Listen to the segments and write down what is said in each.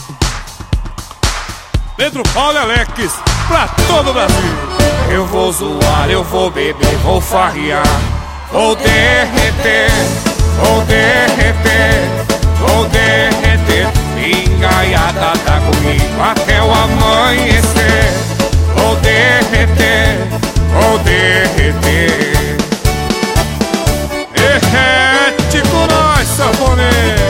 Pedro Paulo e Alex, pra todo o Brasil. Eu vou zoar, eu vou beber, vou farrear, vou derreter, vou derreter, vou derreter. Engaiada tá comigo até o amanhecer. Vou derreter, vou derreter. Derrete com nós, sanfoneiro.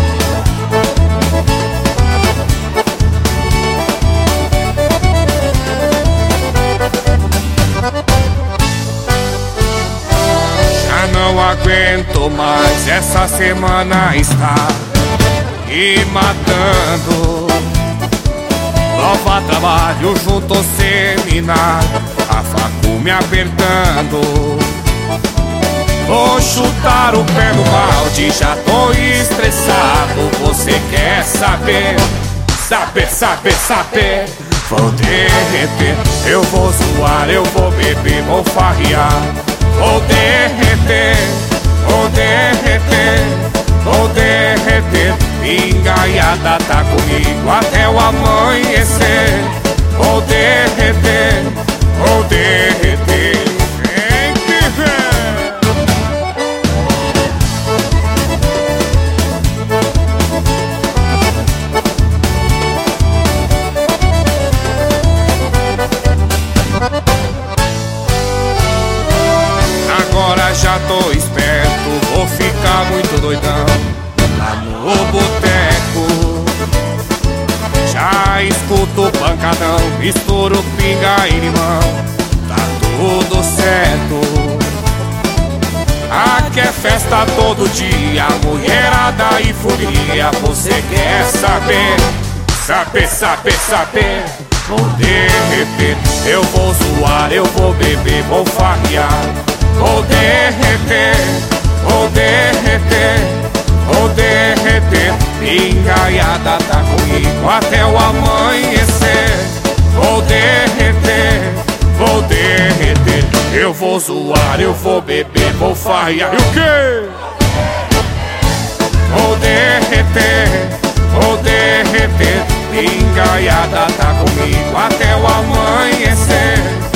Não aguento mais, essa semana está me matando. Prova, trabalho, junto ao seminário, a facu me apertando. Vou chutar o pé no balde, já tô estressado. Você quer saber? Saber, saber, saber. Vou derreter, eu vou zoar, eu vou beber, vou farrear. Vou derreter, vou derreter, vou derreter. Engaiada tá comigo até o amanhecer. Vou derreter, vou derreter. Tem que ver. Agora já tô esperto, vou ficar muito doidão lá no boteco. Já escuto pancadão, misturo pinga e limão, tá tudo certo. Aqui é festa todo dia, mulherada e folia. Você quer saber? Saber, saber, saber. Vou derreter, eu vou zoar, eu vou beber, vou farrear. Vou derreter, vou derreter, vou derreter. Engaiada tá comigo até o amanhecer. Vou derreter, vou derreter. Eu vou zoar, eu vou beber, vou farrear. E o quê? Vou derreter, vou derreter. Engaiada tá comigo até o amanhecer.